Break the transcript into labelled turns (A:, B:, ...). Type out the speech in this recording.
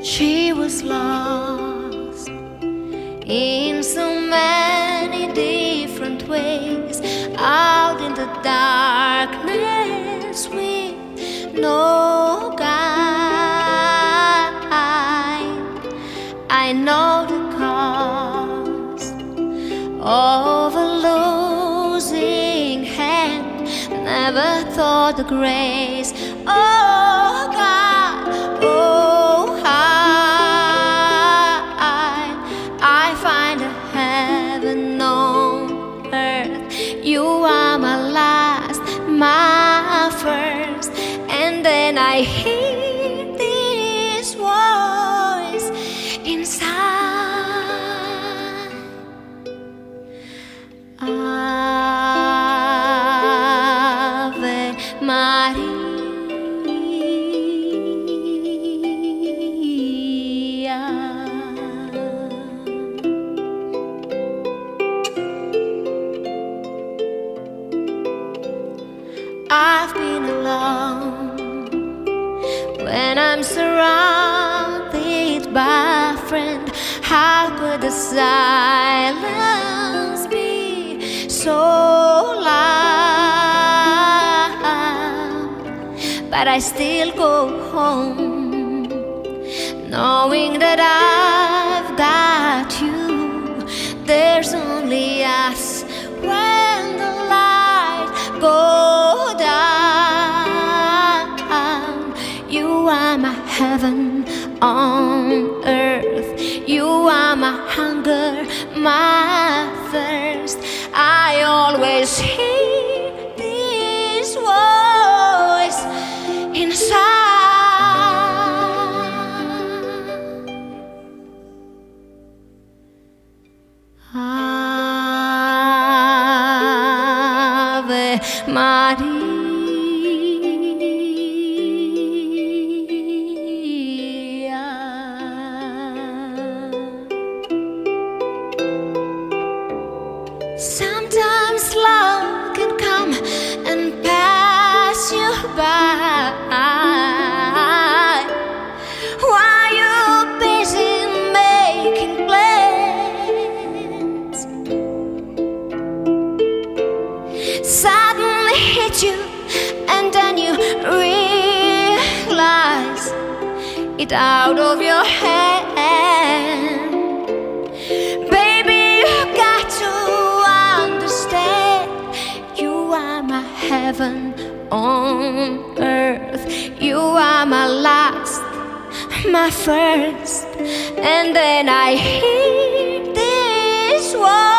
A: She was lost in so many different ways, out in the darkness with no guide. I know the cost of a losing hand, never thought the grace. Oh God, oh I find a heaven on earth. You are my last, my first, and then I hear this voice inside. Ave Maria. I've been alone when I'm surrounded by a friend. How could the silence be so loud? But I still go home, knowing that I've got you. There's only us when the light goes down. You are my heaven on earth. You are my hunger, my thirst. I always hear this voice inside. Ave Maria. Sometimes love can come and pass you by while you're busy making plans. Suddenly hit you, and then you realize it out of your hand. Heaven on earth. You are my last, my first, and then I hear this word.